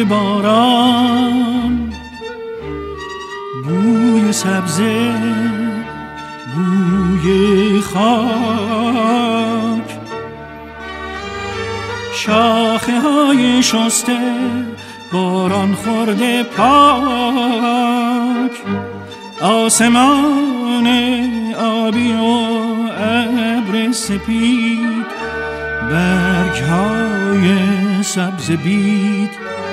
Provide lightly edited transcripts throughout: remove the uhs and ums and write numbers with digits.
بوی باران، بوی سبزه، بوی خاک، شاخه های شسته باران خورده پاک، آسمان آبی و ابر سپید، برگ های سبز بید،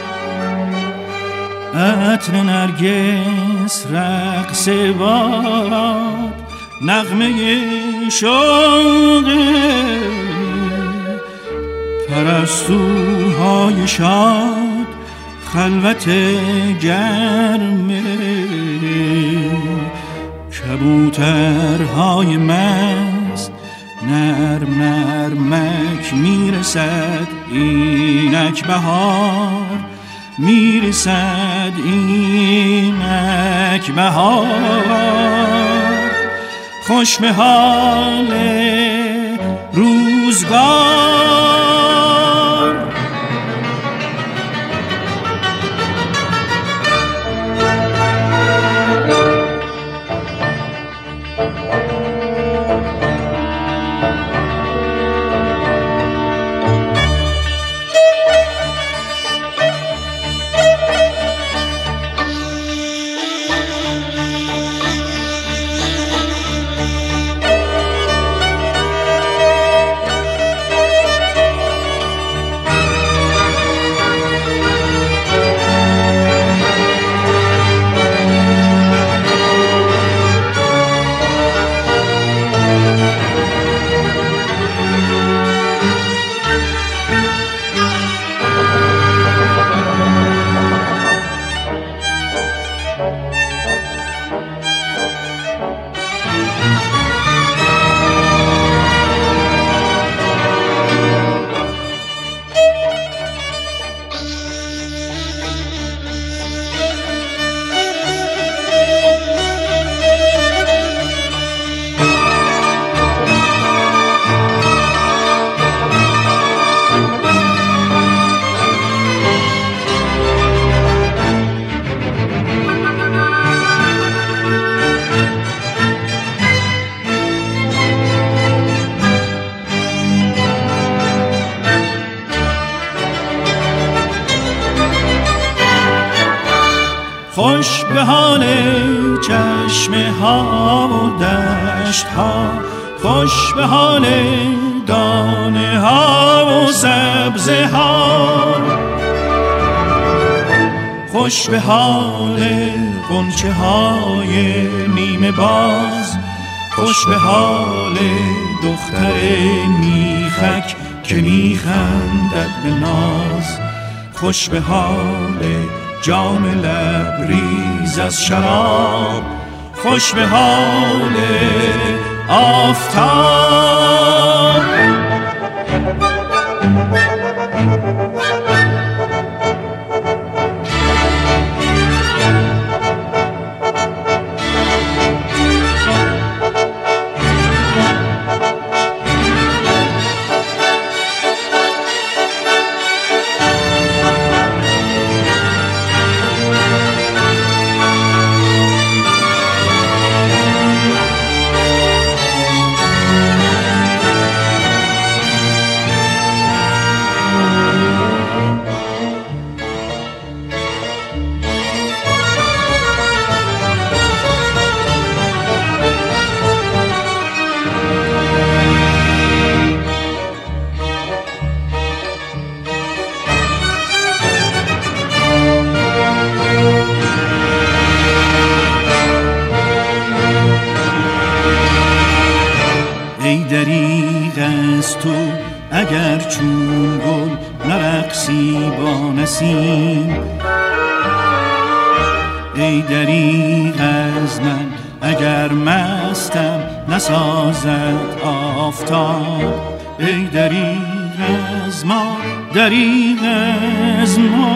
عطر نرگس، رقص باد، نغمه شوقه، پرستوهای شاد، خلوت گرمه، کبوترهای مست، نرم نرمک میرسد اینک بهار، میرسد اینک بهار، خوش به حال روزگار. خوش به حال چشمه ها و دشت ها، خوش به حال دانه ها و سبزه ها، خوش به حال غنچه های نیمه باز، خوش به حال دختر میخک که میخندد به ناز، خوش به حال جام لبریز از شراب، خوش به حال آفتاب. تو اگر چون گل نرقصی با نسیم، ای دریغ از من اگر مستم نسازد آفتاب، ای دریغ از ما، دریغ از ما،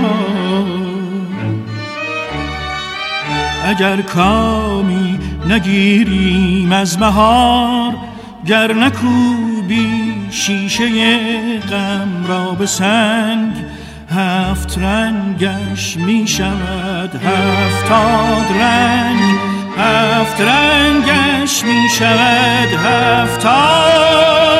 اگر کامی نگیریم از بهار، گر نکوبی شیشه غم را به سنگ، هفت رنگش می شود 70 رنگ، هفت رنگش می شود 70